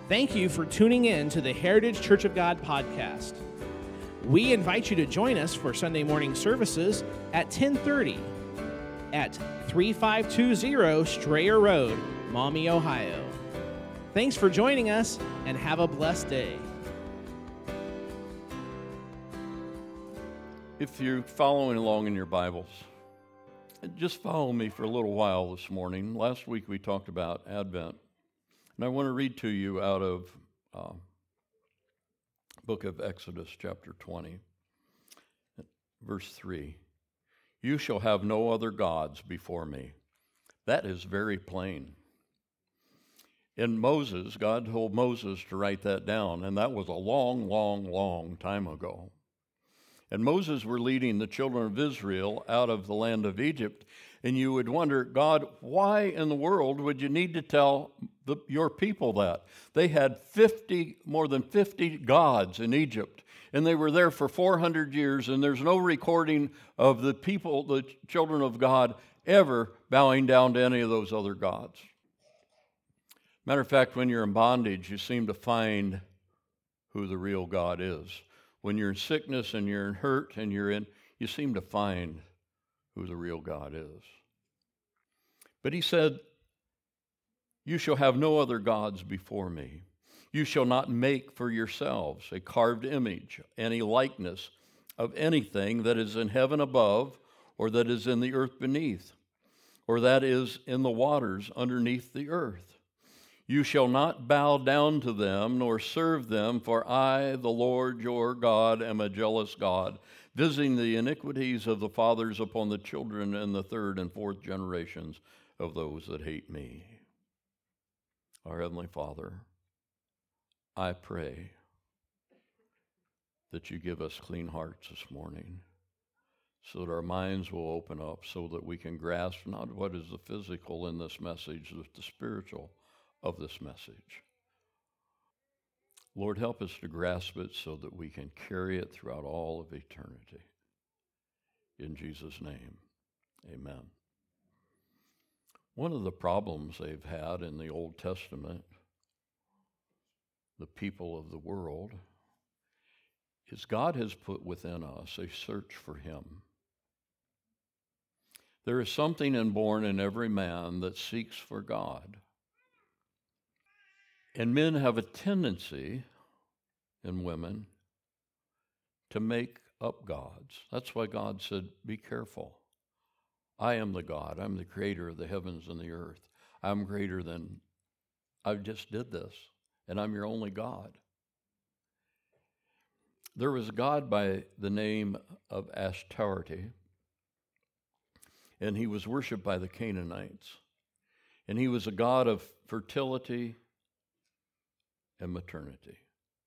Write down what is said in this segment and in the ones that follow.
Thank you for tuning in to the Heritage Church of God podcast. We invite you to join us for Sunday morning services at 10:30 at 3520 Strayer Road, Maumee, Ohio. Thanks for joining us and have a blessed day. If you're following along in your Bibles, just follow me for a little while this morning. Last week we talked about Advent, and I want to read to you out of book of Exodus, chapter 20, verse 3. You shall have no other gods before me. That is very plain. In Moses, God told Moses to write that down, and that was a long time ago. And Moses were leading the children of Israel out of the land of Egypt. And you would wonder, God, why in the world would you need to tell your people that? They had more than 50 gods in Egypt. And they were there for 400 years. And there's no recording of the people, the children of God, ever bowing down to any of those other gods. Matter of fact, when you're in bondage, you seem to find who the real God is. When you're in sickness and you're in hurt and you seem to find who the real God is. But he said, you shall have no other gods before me. You shall not make for yourselves a carved image, any likeness of anything that is in heaven above, or that is in the earth beneath, or that is in the waters underneath the earth. You shall not bow down to them, nor serve them, for I, the Lord your God, am a jealous God, visiting the iniquities of the fathers upon the children and the third and fourth generations of those that hate me. Our Heavenly Father, I pray that you give us clean hearts this morning, so that our minds will open up, so that we can grasp not what is the physical in this message, but the spiritual of this message. Lord, help us to grasp it so that we can carry it throughout all of eternity. In Jesus' name, amen. One of the problems they've had in the Old Testament, the people of the world, is God has put within us a search for him. There is something inborn in every man that seeks for God. And men have a tendency, and women, to make up gods. That's why God said, be careful. I am the God. I'm the creator of the heavens and the earth. I'm greater than, I just did this, and I'm your only God. There was a god by the name of Ashtaroth, and he was worshipped by the Canaanites. And he was a god of fertility and maternity.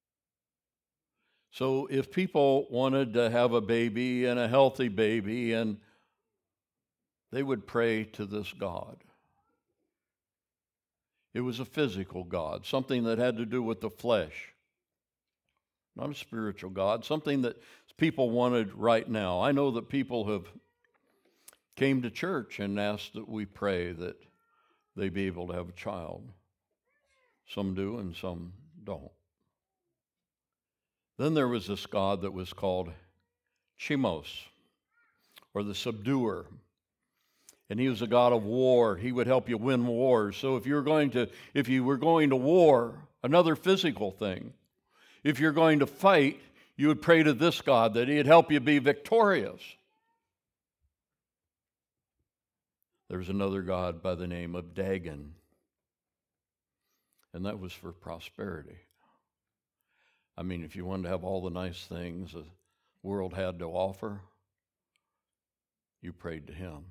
So if people wanted to have a baby and a healthy baby, and they would pray to this god. It was a physical god, something that had to do with the flesh, not a spiritual God, something that people wanted right now. I know that people have came to church and asked that we pray that they be able to have a child. Some do and some don't. Then there was this god that was called Chemos, or the subduer. And he was a god of war. He would help you win wars. So if you were going to war, another physical thing, if you're going to fight, you would pray to this god that he'd help you be victorious. There's another god by the name of Dagon, and that was for prosperity. I mean, if you wanted to have all the nice things the world had to offer, you prayed to him.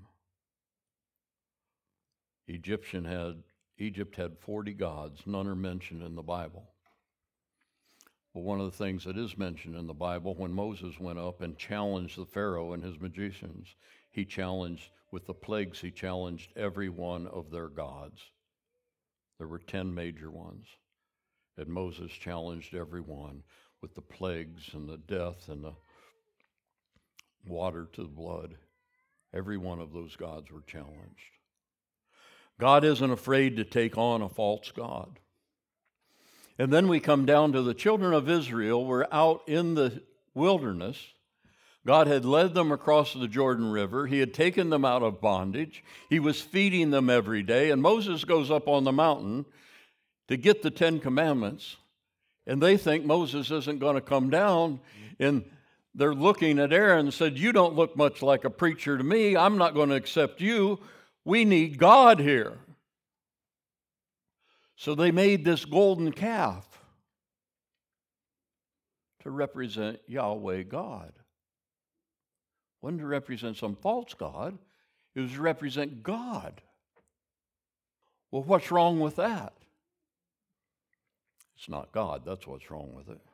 Egypt had 40 gods. None are mentioned in the Bible. But one of the things that is mentioned in the Bible, when Moses went up and challenged the Pharaoh and his magicians, with the plagues, he challenged every one of their gods. There were 10 major ones. And Moses challenged every one with the plagues and the death and the water to the blood. Every one of those gods were challenged. God isn't afraid to take on a false god. And then we come down to the children of Israel were out in the wilderness. God had led them across the Jordan River. He had taken them out of bondage. He was feeding them every day. And Moses goes up on the mountain to get the 10 Commandments. And they think Moses isn't going to come down. And they're looking at Aaron and said, "You don't look much like a preacher to me. I'm not going to accept you. We need God here." So they made this golden calf to represent Yahweh God. It wasn't to represent some false god. It was to represent God. Well, what's wrong with that? It's not God. That's what's wrong with it.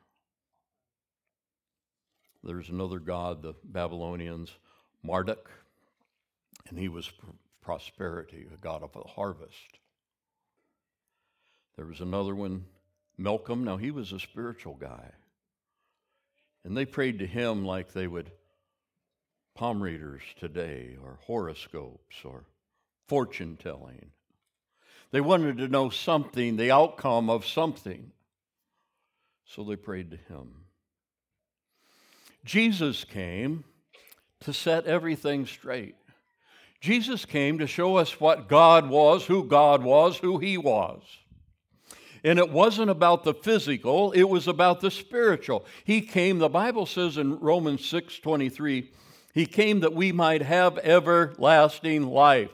There's another god, the Babylonians, Marduk, and he was prosperity, a god of the harvest. There was another one, Milcom. Now, he was a spiritual guy. And they prayed to him like they would palm readers today, or horoscopes, or fortune telling. They wanted to know something, the outcome of something. So they prayed to him. Jesus came to set everything straight. Jesus came to show us what God was, who he was. And it wasn't about the physical, it was about the spiritual. He came, the Bible says in Romans 6:23, he came that we might have everlasting life.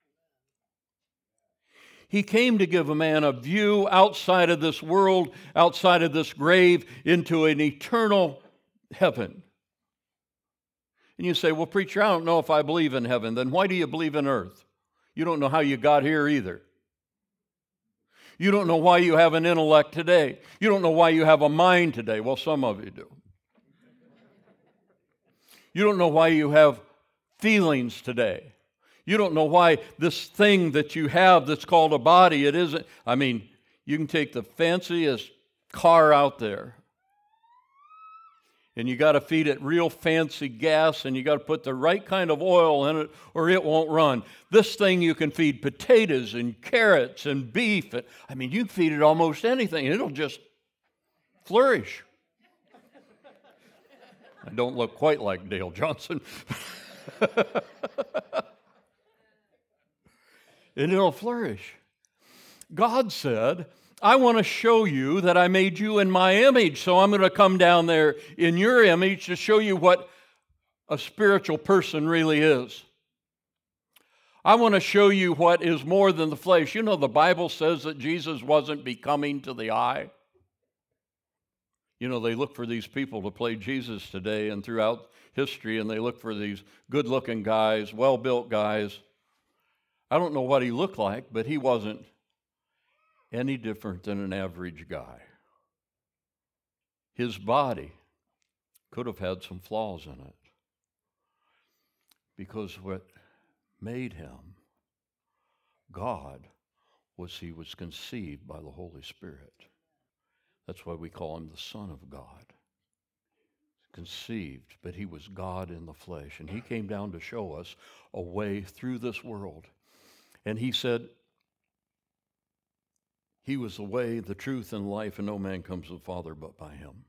He came to give a man a view outside of this world, outside of this grave, into an eternal heaven. And you say, "Well, preacher, I don't know if I believe in heaven." Then why do you believe in earth? You don't know how you got here either. You don't know why you have an intellect today. You don't know why you have a mind today. Well, some of you do. You don't know why you have feelings today. You don't know why this thing that you have that's called a body, it isn't. I mean, you can take the fanciest car out there, and you got to feed it real fancy gas, and you got to put the right kind of oil in it, or it won't run. This thing you can feed potatoes and carrots and beef. And, I mean, you can feed it almost anything, and it'll just flourish. I don't look quite like Dale Johnson. And it'll flourish. God said, "I want to show you that I made you in my image, so I'm going to come down there in your image to show you what a spiritual person really is. I want to show you what is more than the flesh." You know, the Bible says that Jesus wasn't becoming to the eye. You know, they look for these people to play Jesus today and throughout history, and they look for these good-looking guys, well-built guys. I don't know what he looked like, but he wasn't any different than an average guy. His body could have had some flaws in it, because what made him God was he was conceived by the Holy Spirit. That's why we call him the Son of God. Conceived, but he was God in the flesh, and he came down to show us a way through this world. And he said, he was the way, the truth, and life, and no man comes to the Father but by him.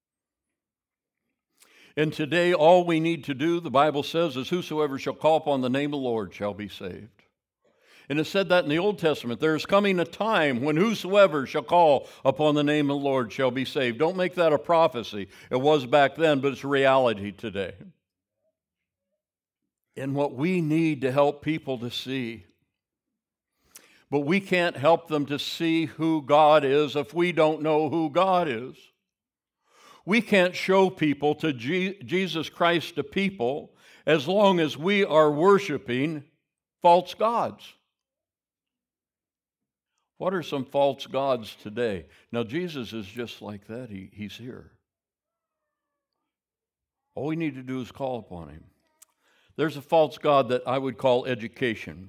And today, all we need to do, the Bible says, is whosoever shall call upon the name of the Lord shall be saved. And it said that in the Old Testament. There is coming a time when whosoever shall call upon the name of the Lord shall be saved. Don't make that a prophecy. It was back then, but it's a reality today. And what we need to help people to see. But we can't help them to see who God is if we don't know who God is. We can't show people to Jesus Christ to people as long as we are worshiping false gods. What are some false gods today? Now, Jesus is just like that. He's here. All we need to do is call upon him. There's a false god that I would call education.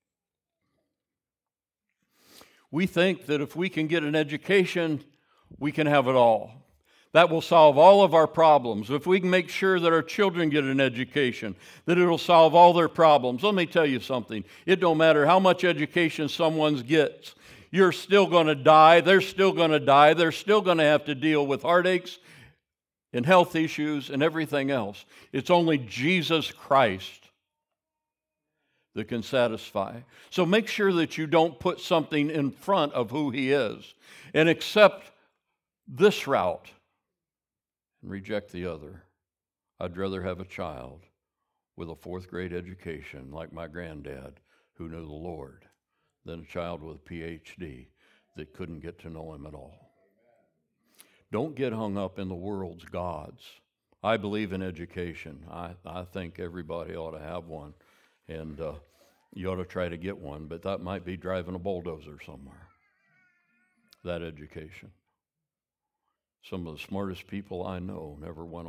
We think that if we can get an education, we can have it all. That will solve all of our problems. If we can make sure that our children get an education, that it'll solve all their problems. Let me tell you something. It don't matter how much education someone gets. You're still going to die. They're still going to die. They're still going to have to deal with heartaches and health issues and everything else. It's only Jesus Christ that can satisfy. So make sure that you don't put something in front of who He is and accept this route and reject the other. I'd rather have a child with a fourth grade education like my granddad who knew the Lord than a child with a PhD that couldn't get to know Him at all. Don't get hung up in the world's gods. I believe in education. I think everybody ought to have one. And you ought to try to get one, but that might be driving a bulldozer somewhere, that education. Some of the smartest people I know never went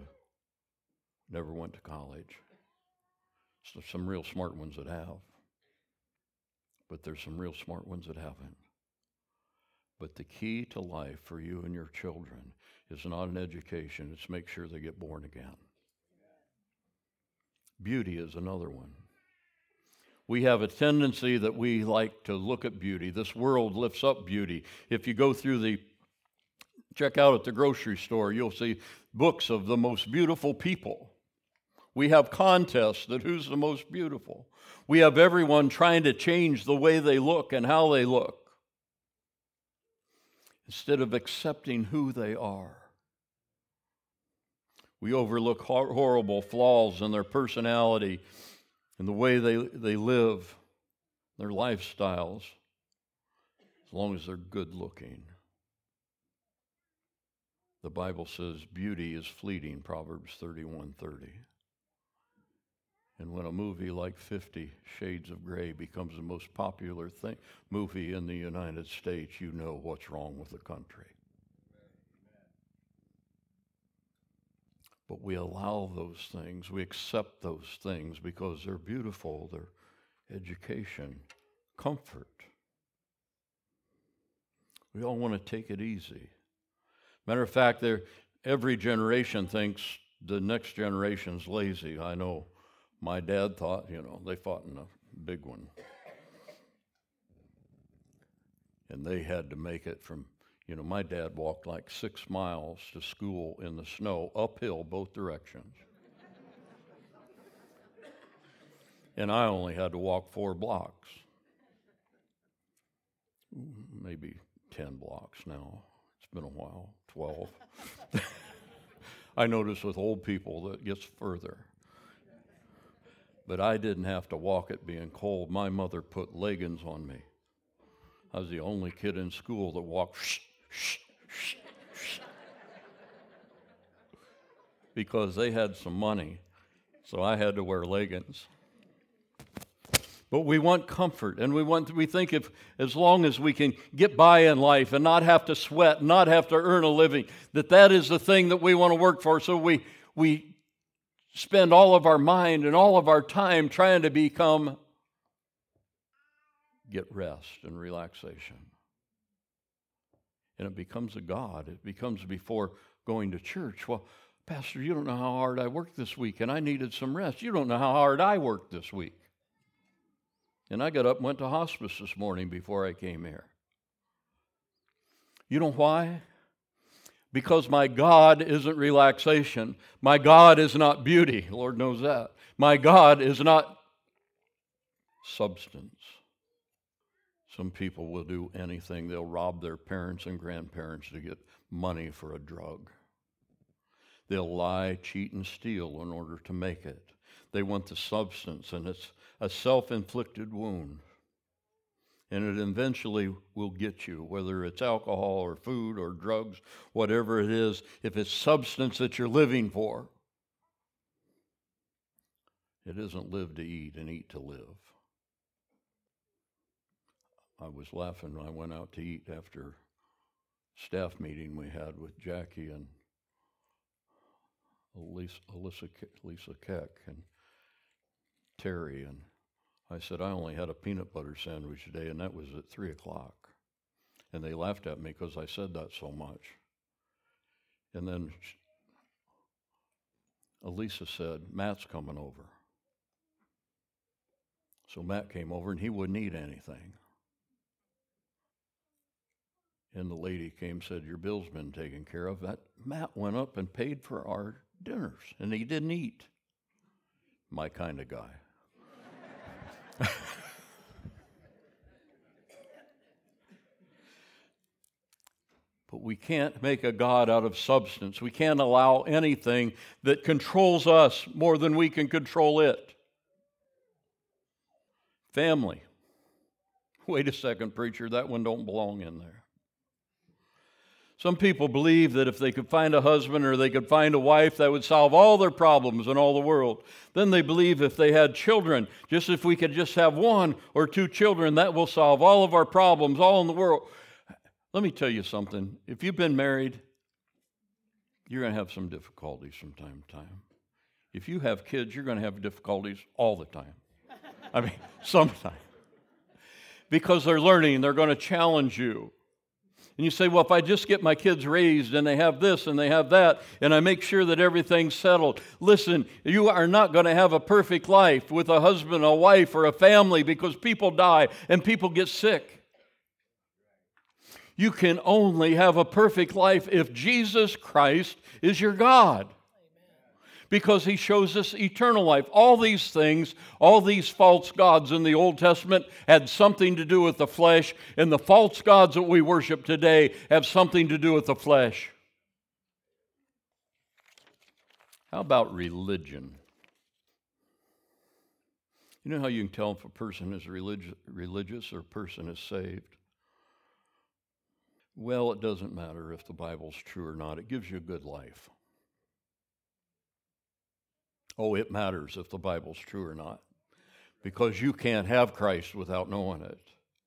to college. So some real smart ones that have, but there's some real smart ones that haven't. But the key to life for you and your children is not an education, it's make sure they get born again. Beauty is another one. We have a tendency that we like to look at beauty. This world lifts up beauty. If you go through check out at the grocery store, you'll see books of the most beautiful people. We have contests that who's the most beautiful. We have everyone trying to change the way they look and how they look instead of accepting who they are. We overlook horrible flaws in their personality and the way they live, their lifestyles, as long as they're good looking. The Bible says beauty is fleeting, Proverbs 31:30. And when a movie like 50 Shades of Grey becomes the most popular movie in the United States, you know what's wrong with the country. But we allow those things, we accept those things because they're beautiful, they're education, comfort. We all want to take it easy. Matter of fact, every generation thinks the next generation's lazy. I know my dad thought, they fought in a big one. And they had to make it from, my dad walked like 6 miles to school in the snow, uphill both directions. And I only had to walk 4 blocks. Maybe 10 blocks now. It's been a while, 12. I notice with old people that it gets further. But I didn't have to walk it being cold. My mother put leggings on me. I was the only kid in school that walked because they had some money, so I had to wear leggings. But we want comfort, and we think if as long as we can get by in life and not have to sweat, not have to earn a living, that is the thing that we want to work for. So we spend all of our mind and all of our time trying to get rest and relaxation. And it becomes a god. It becomes before going to church. Well, Pastor, you don't know how hard I worked this week, and I needed some rest. You don't know how hard I worked this week. And I got up and went to hospice this morning before I came here. You know why? Because my God isn't relaxation. My God is not beauty. The Lord knows that. My God is not substance. Some people will do anything. They'll rob their parents and grandparents to get money for a drug. They'll lie, cheat, and steal in order to make it. They want the substance, and it's a self-inflicted wound. And it eventually will get you, whether it's alcohol or food or drugs, whatever it is, if it's substance that you're living for. It isn't live to eat and eat to live. I was laughing when I went out to eat after staff meeting we had with Jackie and Lisa Keck and Terry, and I said, I only had a peanut butter sandwich today, and that was at 3 o'clock. And they laughed at me because I said that so much. And then Elisa said, Matt's coming over. So Matt came over, and he wouldn't eat anything. And the lady came and said, your bill's been taken care of. That Matt went up and paid for our dinners, and he didn't eat. My kind of guy. But we can't make a God out of substance. We can't allow anything that controls us more than we can control it. Family. Wait a second, preacher, that one don't belong in there. Some people believe that if they could find a husband or they could find a wife, that would solve all their problems in all the world. Then they believe if they had children, just if we could just have 1 or 2 children, that will solve all of our problems, all in the world. Let me tell you something. If you've been married, you're going to have some difficulties from time to time. If you have kids, you're going to have difficulties all the time. I mean, sometimes. Because they're learning, they're going to challenge you. And you say, well, if I just get my kids raised and they have this and they have that, and I make sure that everything's settled. Listen, you are not going to have a perfect life with a husband, a wife, or a family because people die and people get sick. You can only have a perfect life if Jesus Christ is your God. Because he shows us eternal life. All these things, all these false gods in the Old Testament had something to do with the flesh, and the false gods that we worship today have something to do with the flesh. How about religion? You know how you can tell if a person is religious or a person is saved? Well, it doesn't matter if the Bible's true or not. It gives you a good life. Oh, it matters if the Bible's true or not, because you can't have Christ without knowing it.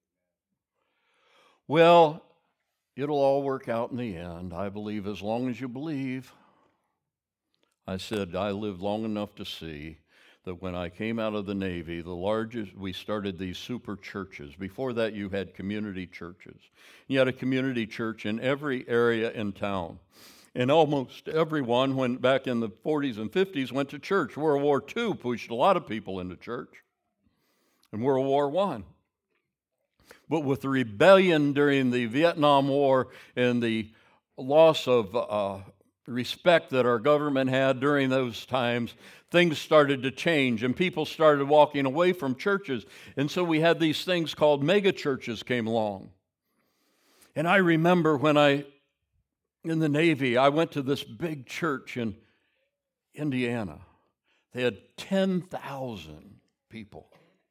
Well, it'll all work out in the end. I believe as long as you believe. I said I lived long enough to see that when I came out of the Navy, we started these super churches. Before that, you had community churches. You had a community church in every area in town. And almost everyone, when back in the 40s and 50s, went to church. World War II pushed a lot of people into church. And World War I. But with the rebellion during the Vietnam War and the loss of respect that our government had during those times, things started to change and people started walking away from churches. And so we had these things called mega churches came along. And I remember when in the Navy, I went to this big church in Indiana. They had 10,000 people.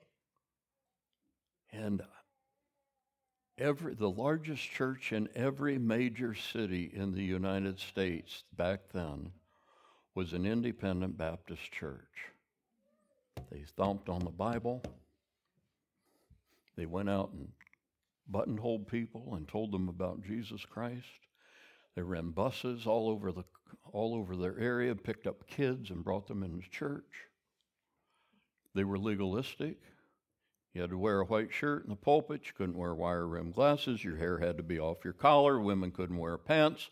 And the largest church in every major city in the United States back then was an independent Baptist church. They thumped on the Bible. They went out and buttonholed people and told them about Jesus Christ. They ran buses all over their area, picked up kids and brought them into church. They were legalistic. You had to wear a white shirt in the pulpit. You couldn't wear wire-rimmed glasses. Your hair had to be off your collar. Women couldn't wear pants.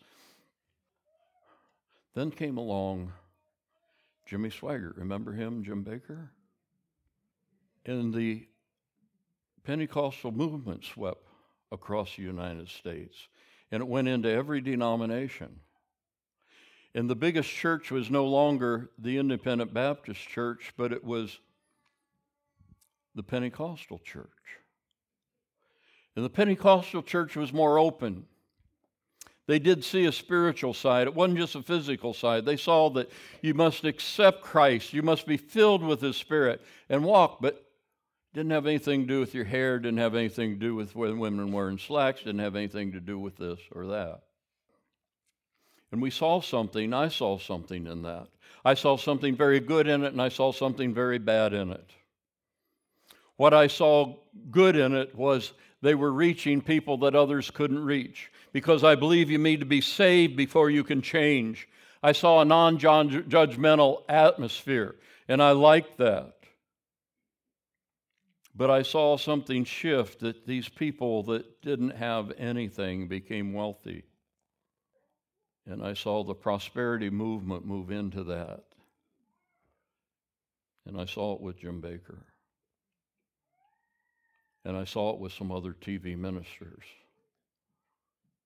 Then came along Jimmy Swaggart. Remember him, Jim Bakker? And the Pentecostal movement swept across the United States. And it went into every denomination. And the biggest church was no longer the Independent Baptist Church, but it was the Pentecostal church. And the Pentecostal church was more open. They did see a spiritual side. It wasn't just a physical side. They saw that you must accept Christ. You must be filled with His Spirit and walk, but didn't have anything to do with your hair, didn't have anything to do with women wearing slacks, didn't have anything to do with this or that. And I saw something in that. I saw something very good in it, and I saw something very bad in it. What I saw good in it was they were reaching people that others couldn't reach, because I believe you need to be saved before you can change. I saw a non-judgmental atmosphere, and I liked that. But I saw something shift, that these people that didn't have anything became wealthy. And I saw the prosperity movement move into that. And I saw it with Jim Bakker. And I saw it with some other TV ministers.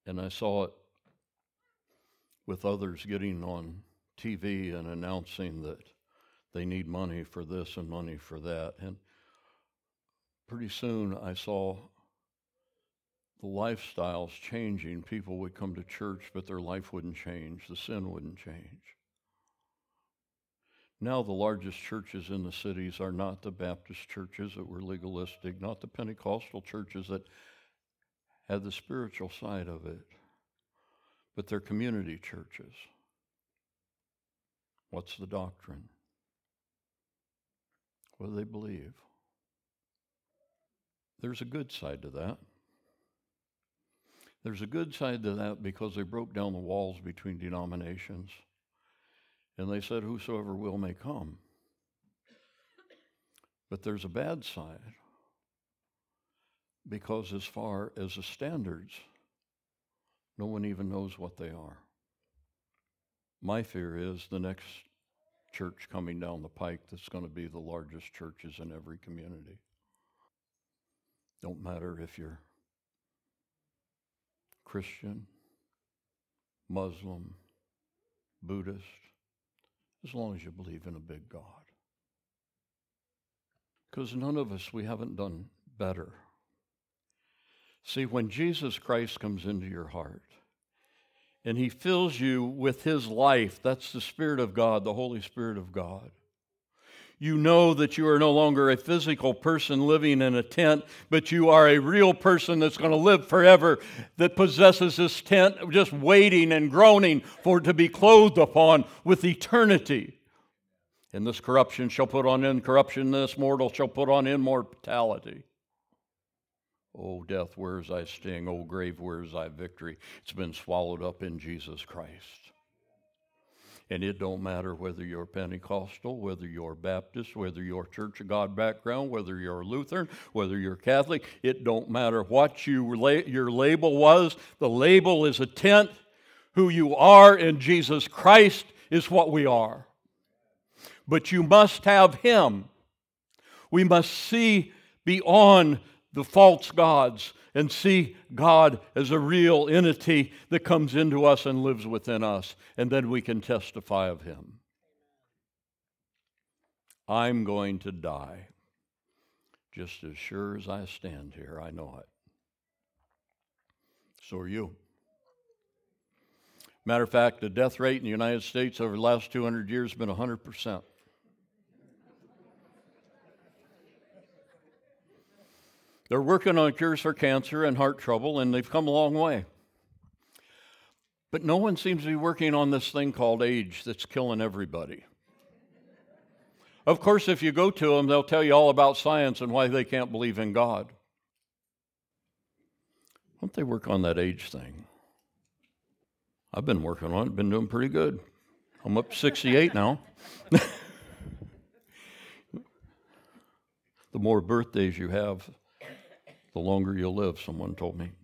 And I saw it with others getting on TV and announcing that they need money for this and money for that. And pretty soon I saw the lifestyles changing. People would come to church, but their life wouldn't change. The sin wouldn't change. Now the largest churches in the cities are not the Baptist churches that were legalistic, not the Pentecostal churches that had the spiritual side of it, but they're community churches. What's the doctrine? What do they believe? There's a good side to that. There's a good side to that because they broke down the walls between denominations. And they said, whosoever will may come. But there's a bad side. Because as far as the standards, no one even knows what they are. My fear is the next church coming down the pike that's going to be the largest churches in every community. Don't matter if you're Christian, Muslim, Buddhist, as long as you believe in a big God. Because none of us, we haven't done better. See, when Jesus Christ comes into your heart and he fills you with his life, that's the Spirit of God, the Holy Spirit of God. You know that you are no longer a physical person living in a tent, but you are a real person that's going to live forever, that possesses this tent, just waiting and groaning for it to be clothed upon with eternity. And this corruption shall put on incorruption, this mortal shall put on immortality. O death, where is thy sting? O grave, where is thy victory? It's been swallowed up in Jesus Christ. And it don't matter whether you're Pentecostal, whether you're Baptist, whether you're Church of God background, whether you're Lutheran, whether you're Catholic. It don't matter what your label was. The label is a tent. Who you are in Jesus Christ is what we are. But you must have him. We must see beyond the false gods and see God as a real entity that comes into us and lives within us, and then we can testify of him. I'm going to die. Just as sure as I stand here, I know it. So are you. Matter of fact, the death rate in the United States over the last 200 years has been 100%. They're working on cures for cancer and heart trouble, and they've come a long way. But no one seems to be working on this thing called age that's killing everybody. Of course, if you go to them, they'll tell you all about science and why they can't believe in God. Why don't they work on that age thing? I've been working on it, been doing pretty good. I'm up to 68 now. The more birthdays you have, the longer you'll live, someone told me.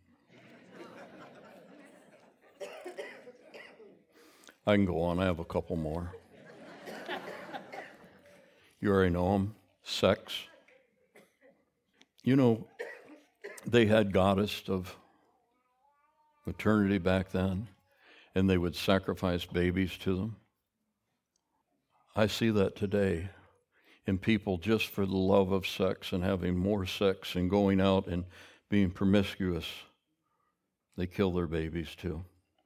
I can go on. I have a couple more. You already know them. Sex. You know, they had goddess of maternity back then, and they would sacrifice babies to them. I see that today in people just for the love of sex and having more sex and going out and being promiscuous. They kill their babies too.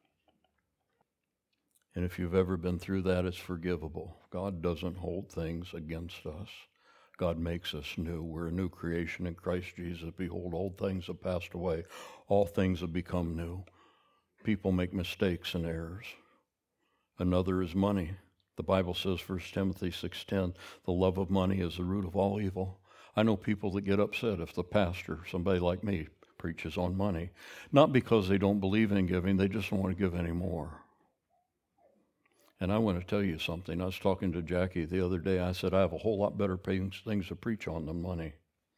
And if you've ever been through that, it's forgivable. God doesn't hold things against us. God makes us new. We're a new creation in Christ Jesus. Behold, old things have passed away. All things have become new. People make mistakes and errors. Another is money. The Bible says, 1 Timothy 6:10, the love of money is the root of all evil. I know people that get upset if the pastor, somebody like me, preaches on money. Not because they don't believe in giving, they just don't want to give any more. And I want to tell you something. I was talking to Jackie the other day. I said, I have a whole lot better things to preach on than money.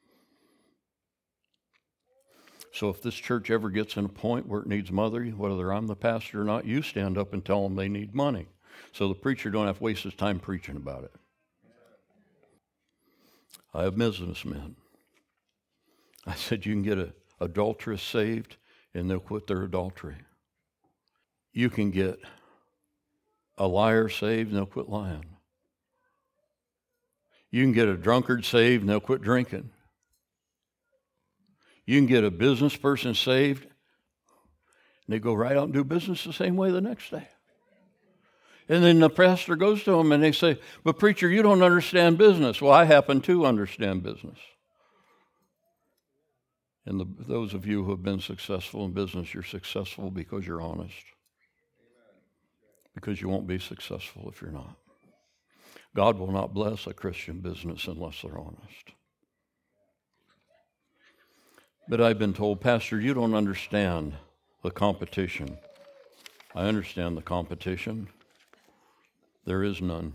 So if this church ever gets in a point where it needs money, whether I'm the pastor or not, you stand up and tell them they need money. So the preacher don't have to waste his time preaching about it. I have businessmen. I said, you can get an adulteress saved, and they'll quit their adultery. You can get a liar saved and they'll quit lying. You can get a drunkard saved and they'll quit drinking. You can get a business person saved and they go right out and do business the same way the next day. And then the pastor goes to them and they say, but preacher, you don't understand business. Well, I happen to understand business. And those of you who have been successful in business, you're successful because you're honest. Because you won't be successful if you're not. God will not bless a Christian business unless they're honest. But I've been told, Pastor, you don't understand the competition. I understand the competition. There is none.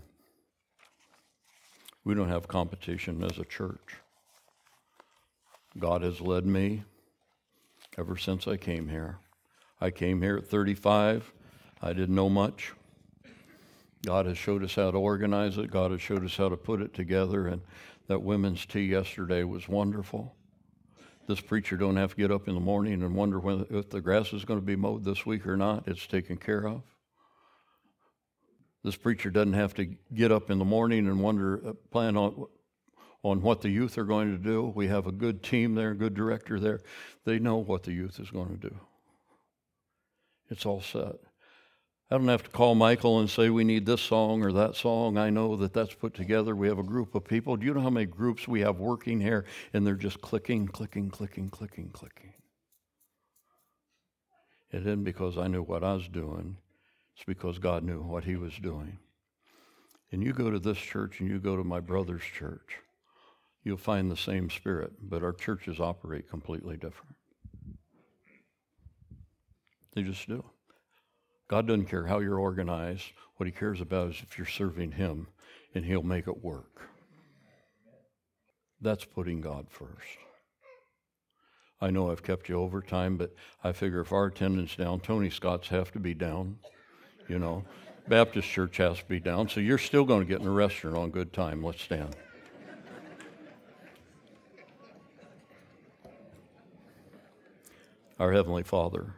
We don't have competition as a church. God has led me ever since I came here. I came here at 35. I didn't know much. God has showed us how to organize it. God has showed us how to put it together. And that women's tea yesterday was wonderful. This preacher don't have to get up in the morning and wonder if the grass is going to be mowed this week or not. It's taken care of. This preacher doesn't have to get up in the morning and plan on what the youth are going to do. We have a good team there, a good director there. They know what the youth is going to do. It's all set. I don't have to call Michael and say we need this song or that song. I know that that's put together. We have a group of people. Do you know how many groups we have working here? And they're just clicking, clicking, clicking, clicking, clicking. It isn't because I knew what I was doing. It's because God knew what he was doing. And you go to this church and you go to my brother's church, you'll find the same spirit, but our churches operate completely different. They just do. God doesn't care how you're organized. What he cares about is if you're serving him, and he'll make it work. That's putting God first. I know I've kept you over time, but I figure if our attendance down, Tony Scott's have to be down. You know, Baptist church has to be down, so you're still going to get in a restaurant on good time. Let's stand. Our Heavenly Father,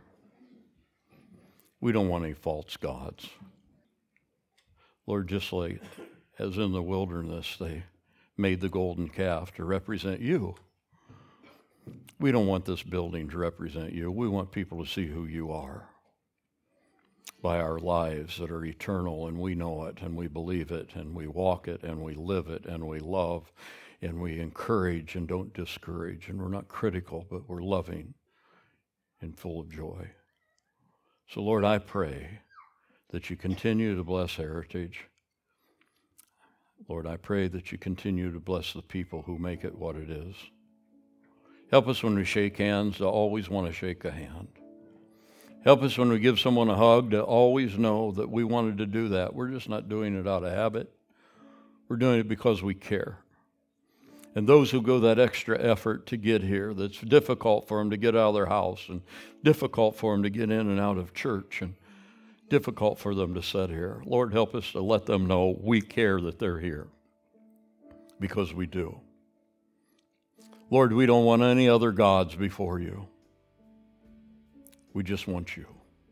we don't want any false gods. Lord, just like as in the wilderness they made the golden calf to represent you, we don't want this building to represent you. We want people to see who you are by our lives that are eternal, and we know it, and we believe it, and we walk it, and we live it, and we love, and we encourage and don't discourage, and we're not critical, but we're loving and full of joy. So, Lord, I pray that you continue to bless Heritage. Lord, I pray that you continue to bless the people who make it what it is. Help us when we shake hands to always want to shake a hand. Help us when we give someone a hug to always know that we wanted to do that. We're just not doing it out of habit. We're doing it because we care. And those who go that extra effort to get here, that's difficult for them to get out of their house and difficult for them to get in and out of church and difficult for them to sit here. Lord, help us to let them know we care that they're here, because we do. Lord, we don't want any other gods before you. We just want you.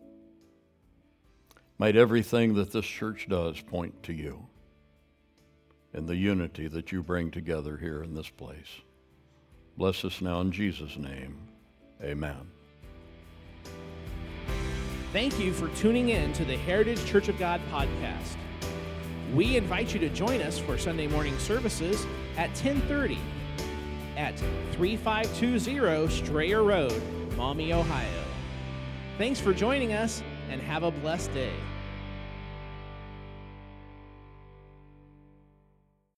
Might everything that this church does point to you and the unity that you bring together here in this place. Bless us now in Jesus' name. Amen. Thank you for tuning in to the Heritage Church of God podcast. We invite you to join us for Sunday morning services at 10:30 at 3520 Strayer Road, Maumee, Ohio. Thanks for joining us, and have a blessed day.